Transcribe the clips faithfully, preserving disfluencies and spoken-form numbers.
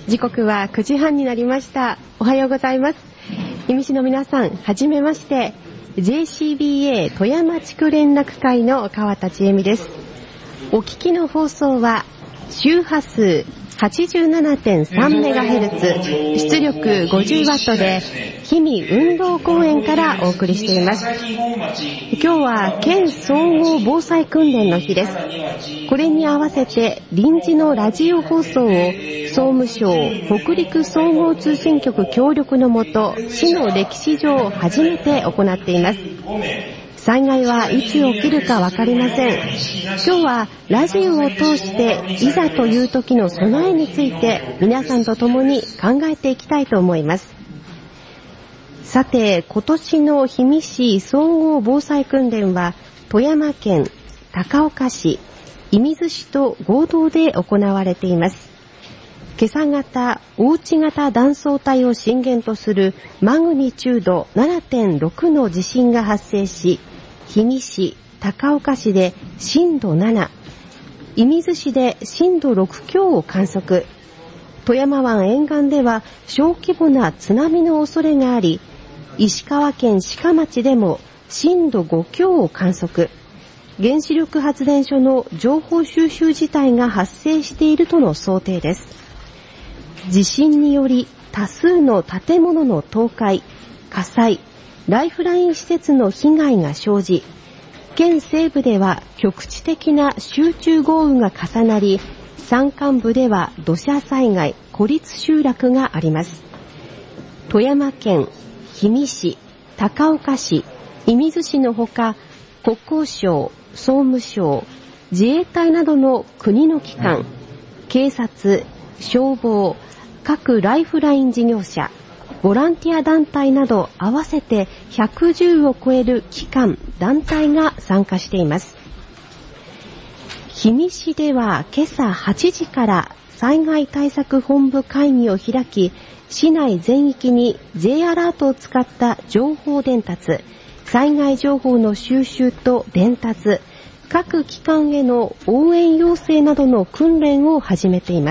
時刻はくじはんになりました。おはようございます。氷見市の皆さん、はじめまして。 ジェイシービーエー 富山地区連絡会の川田千恵美です。お聞きの放送は周波数 はちじゅうななてんさんメガヘルツ、出力 ごじゅうワット で氷見運動公園からお送りしています。今日は県総合防災訓練の日です。これに合わせて臨時のラジオ放送を総務省北陸総合通信局協力のもと、市の歴史上初めて行っています。災害はいつ起きるかわかりません。今日はラジオを通していざという時の備えについて皆さんと共に考えていきたいと思います。さて、今年の氷見市総合防災訓練は富山県、高岡市、射水市と合同で行われています。今朝方、大内型断層帯を震源とするマグニチュード ななてんろく の地震が発生し、氷見市、高岡市で震度なな、射水市で震度ろく強を観測。富山湾沿岸では小規模な津波の恐れがあり、石川県志賀町でも震度ご強を観測。原子力発電所の情報収集事態が発生しているとの想定です。地震により多数の建物の倒壊、火災、ライフライン施設の被害が生じ、県西部では局地的な集中豪雨が重なり、山間部では土砂災害、孤立集落があります。富山県、氷見市、高岡市、射水市のほか、国交省、総務省、自衛隊などの国の機関、警察、消防、各ライフライン事業者、ボランティア団体など合わせてひゃくじゅうを超える機関、団体が参加しています。氷見市では今朝はちじから災害対策本部会議を開き、市内全域に J アラートを使った情報伝達、災害情報の収集と伝達、各機関への応援要請などの訓練を始めています。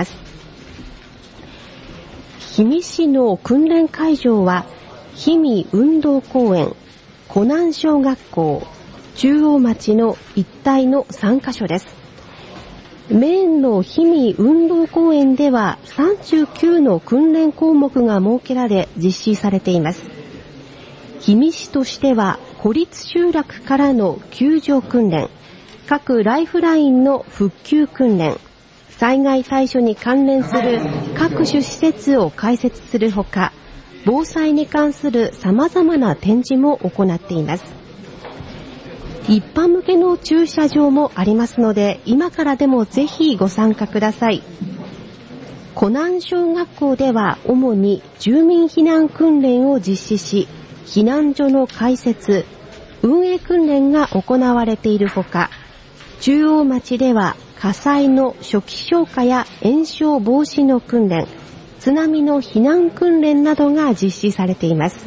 氷見市の訓練会場は氷見運動公園、湖南小学校、中央町の一帯のさんカ所です。メインの氷見運動公園ではさんじゅうきゅうの訓練項目が設けられ実施されています。氷見市としては孤立集落からの救助訓練、各ライフラインの復旧訓練、災害対処に関連する各種施設を開設するほか、防災に関する様々な展示も行っています。一般向けの駐車場もありますので、今からでもぜひご参加ください。湖南小学校では主に住民避難訓練を実施し、避難所の開設、運営訓練が行われているほか、中央町では火災の初期消火や延焼防止の訓練、津波の避難訓練などが実施されています。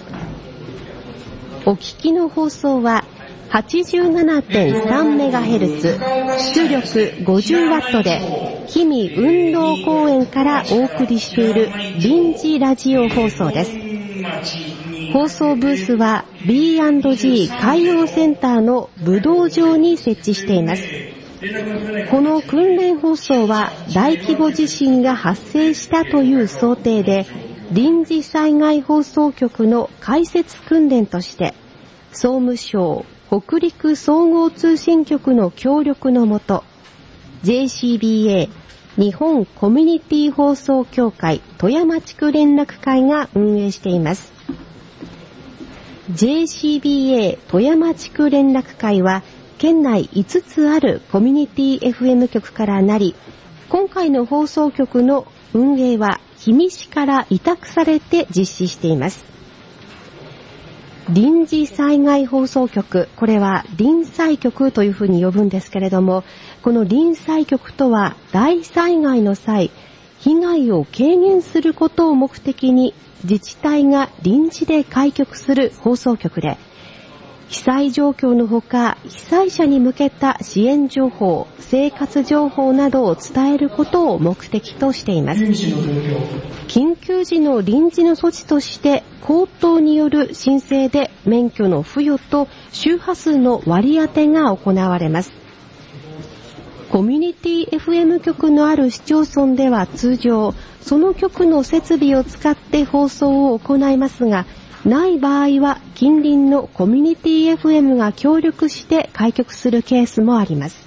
お聞きの放送は はちじゅうななてんさんメガヘルツ、出力 ごじゅうワット で氷見運動公園からお送りしている臨時ラジオ放送です。放送ブースは ビーアンドジー 海洋センターの武道場に設置しています。この訓練放送は大規模地震が発生したという想定で、臨時災害放送局の開設訓練として、総務省北陸総合通信局の協力のもと、ジェイシービーエー 日本コミュニティ放送協会富山地区連絡会が運営しています。ジェイシービーエー 富山地区連絡会は、県内いつつあるコミュニティ エフエム 局からなり、今回の放送局の運営は氷見市から委託されて実施しています。臨時災害放送局、これは臨災局というふうに呼ぶんですけれども、この臨災局とは大災害の際、被害を軽減することを目的に自治体が臨時で開局する放送局で、 被災状況のほか、被災者に向けた支援情報、生活情報などを伝えることを目的としています。緊急時の臨時の措置として、口頭による申請で免許の付与と周波数の割り当てが行われます。コミュニティ エフエム 局のある市町村では通常、その局の設備を使って放送を行いますが、ない場合は近隣のコミュニティ エフエム が協力して開局するケースもあります。